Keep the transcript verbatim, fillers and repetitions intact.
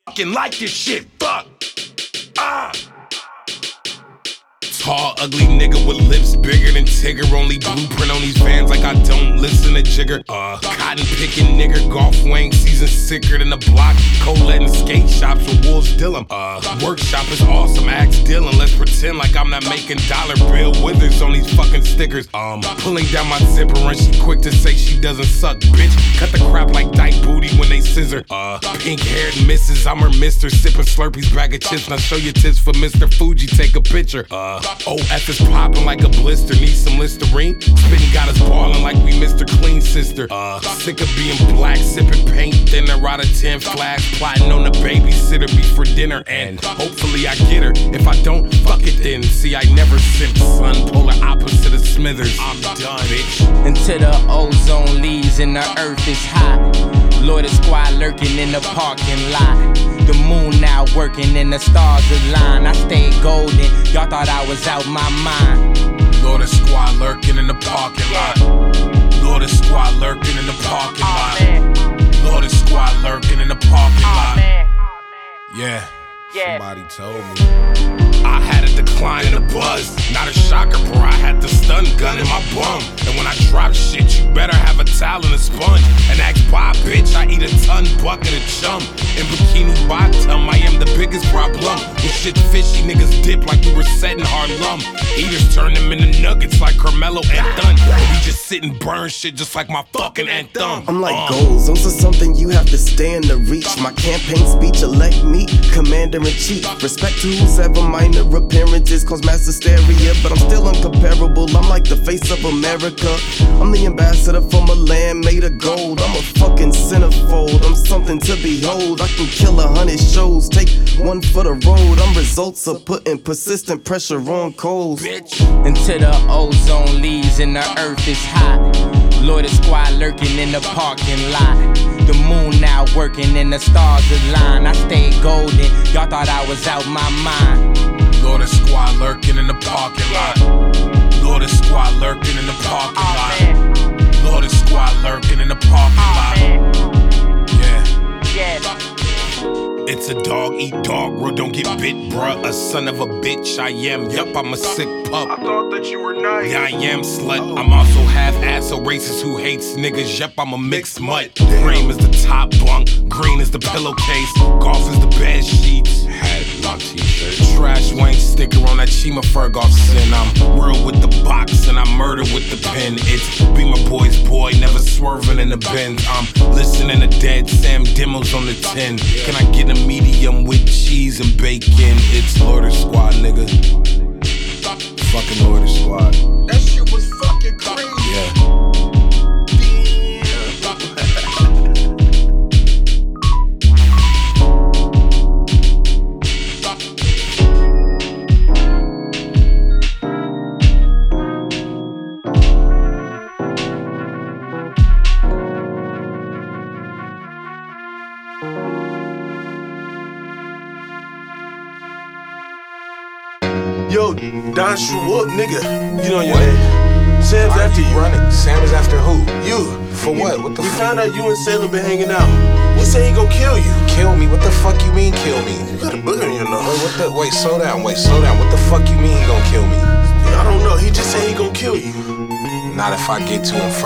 fucking like this shit, fuck. Ah. Tall, ugly nigga with lips bigger than Tigger. Only blueprint on these fans like I don't listen to Jigger. Uh, cotton picking nigga, golf wang season sicker than the block. Colette and skate shops with wolves Dillon. Uh, workshop is awesome, ask Dylan. Let's pretend like I'm not making dollar bill withers on these fucking stickers. Um, pulling down my zipper and she quick to say she doesn't suck, bitch. Cut the crap like dyke booty when they scissor. Uh, pink haired missus, I'm her mister. Sipping Slurpees, bag of chips. Now show your tits for Mister Fuji, take a picture. Uh, O F is popping like a blister, need some Listerine. Spitting got us ballin' like we Mister Clean Sister. Uh, sick of being black, sipping paint thinner. Out of ten flash, plotting on the babysitter before dinner. And hopefully I get her. If I don't, fuck it then. See, I never simp, son. Polar opposite of Smithers. I'm done, bitch. Until the ozone leaves and the earth is hot. Lord, the squad lurking in the parking lot. The moon now working and the stars align. I stayed golden, y'all thought I was out my mind. Lord, the squad lurking in the parking lot. Lord, the squad lurking in the parking lot. Lord, the squad lurking in the parking lot. Yeah, somebody told me I had a decline in the buzz. Not a shocker, bro, I had the stun gun in my bum. And when I drop shit, you better have a towel and a sponge. And ask why, bitch, I eat a ton bucket of chum. In bikini bottom, I am the biggest problem. When shit fishy, niggas dip like we were set in Harlem. Eaters turn them into nuggets like Carmelo and Dunn. We just sit and burn shit just like my fucking anthem. I'm like um. goals, those are something you have to stand to reach. My campaign speech, elect me commander-in-chief. Respect to who's ever minor appearances cause mass hysteria, but I'm still uncomparable. I'm like the face of America. I'm the ambassador from a land made of gold. I'm a fucking centerfold. I'm something to behold. I can kill a hundred shows, take one for the road. I'm results of putting persistent pressure on coals. Bitch. Until the ozone leaves and the earth is hot. Lord, the squad lurking in the parking lot. The moon now working and the stars align. I stayed golden, y'all thought I was out my mind. Lord, the squad lurking in the parking lot. Lord, the squad lurking in the parking lot. Lord, the squad lurking in the parking lot. Yeah. It's a dog eat dog world, don't get bit, bruh. A son of a bitch, I am. Yup, I'm a sick pup. I thought that you were nice. Yeah, I am slut. I'm also half-ass, a racist who hates niggas. Yup, I'm a mixed mutt. Cream is the top bunk, green is the pillowcase, golf is the bed sheets. Hat my t-shirt. Trash Wayne sticker on that Chima Ferguson. I'm real with the box and I murder with the pen. It's be my boy's boy, never swerving in the bends. I'm listening to Dead Sam demos on the tin. Can I get a medium with cheese and bacon? It's Lord Squad, nigga. Fucking Lord Squad. That shit was fucking crazy. Yeah. Yo, Don Schwartz, nigga. You know your name. Sam's after you. Running. Sam is after who? You. For what? What the We fuck? found out you and Salem been hanging out. He said he gon' kill you. Kill me? What the fuck you mean kill me? You got a booger in your nose. Wait, what the? Wait, slow down. Wait, slow down. What the fuck you mean he gon' kill me? I don't know. He just said he gon' kill you. Not if I get to him first.